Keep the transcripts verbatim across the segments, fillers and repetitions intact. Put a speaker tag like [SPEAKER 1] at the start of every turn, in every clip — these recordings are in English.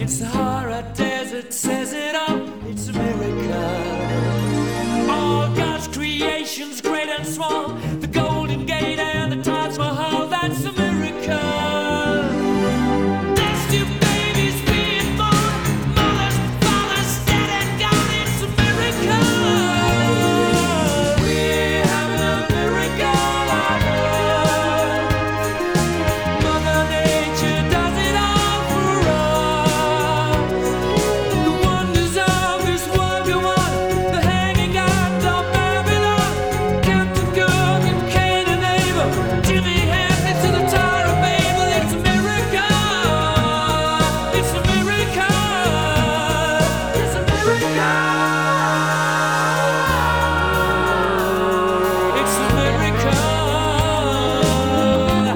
[SPEAKER 1] It's the Sahara Desert, says it all. It's a miracle. All God's creations, great and small. The Golden Gate and the Taj Mahal. That's a miracle. Next to babies being born, mothers, fathers, dead and gone. It's a miracle. We're having a miracle on earth. Mother Nature does it all for us. The wonders of this world go on. The hanging out of Babylon, Captain Cook and Cain and Abel, Jimmy Hamlet to the Tower of Babel. It's a miracle. It's a miracle. It's a miracle. It's a miracle.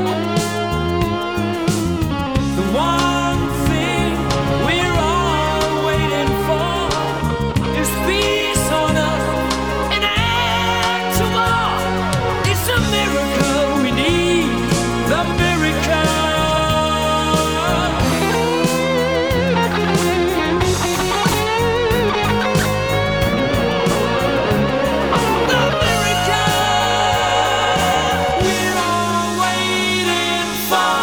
[SPEAKER 1] The one thing we're all waiting for is peace on earth and an end to war. It's a miracle we need, the miracle. The miracle we're all waiting for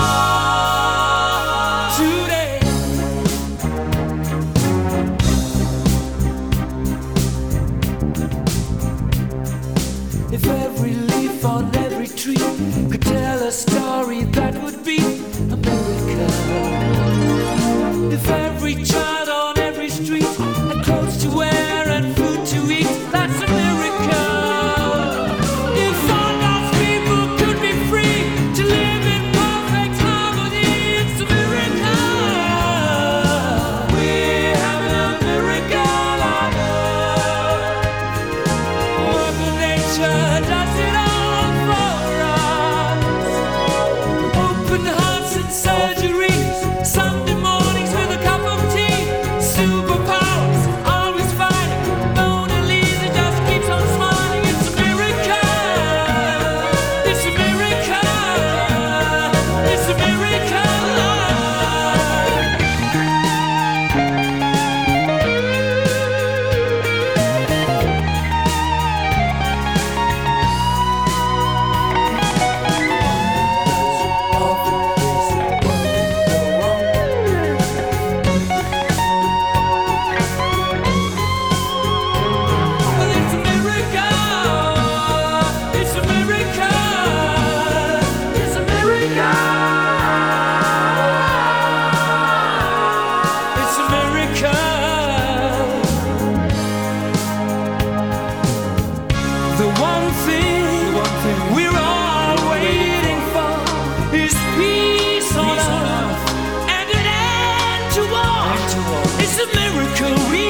[SPEAKER 1] today. If every leaf on every tree could tell a story, that would be a miracle. If every child on every street had clothes to wear and food to eat, that's a miracle. If all God's people could be free to live in perfect harmony, it's a miracle. We're having a miracle on earth. Mother Nature does it all for us. Open hearts and surgeries, Sunday mornings with a cup of tea. Superpowers, always fighting. Mona Lisa just keeps on smiling. It's a miracle. It's a miracle. It's a miracle. Well, it's a miracle. It's a miracle. It's a miracle. It's a miracle. The one thing, we're all waiting for is peace on earth and an end to war. It's a miracle we